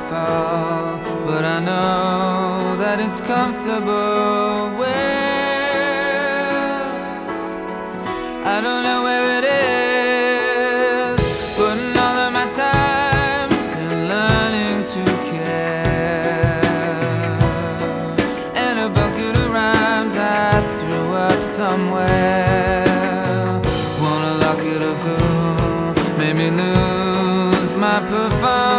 fall, but I know that it's comfortable where I don't know where it is, putting all of my time in learning to care, and a bucket of rhymes I threw up somewhere. Wanna lock it of who made me lose my performance.